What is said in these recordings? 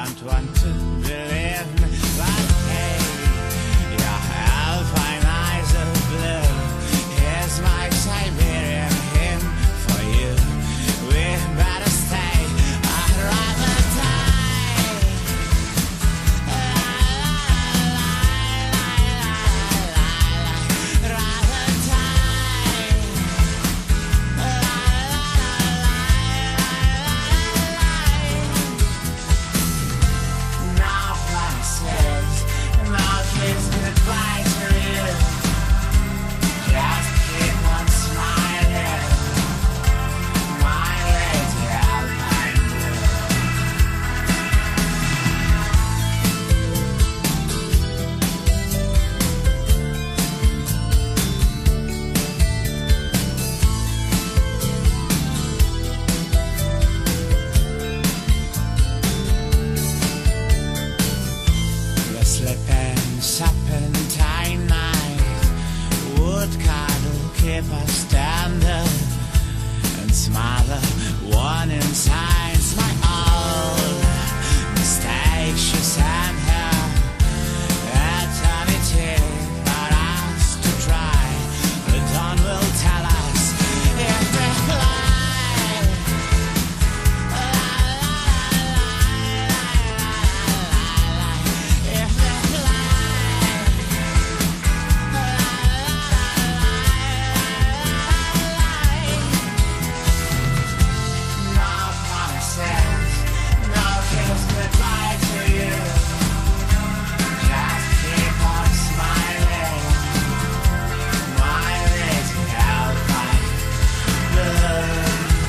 don't want to believe me, but hey, your alpine eyes are blue. Here's my Siberian hymn for you. We better stay, I'd rather die. Rather die. No promises, no kiss goodbye to you. Just keep on smiling, my lady Alpine Blue. The slipping, serpentine night would cuddle, keep us standing, and smother warning signs. My old mistake, she sent her eternity for us to try. The dawn will tell us if we fly. If we No promises, no kiss goodbye to you. Just keep on smiling, my lady Alpine Blue.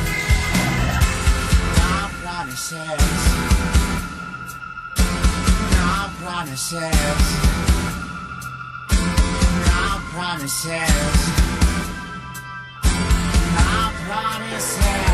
No promises, no promises, no promises, no promises.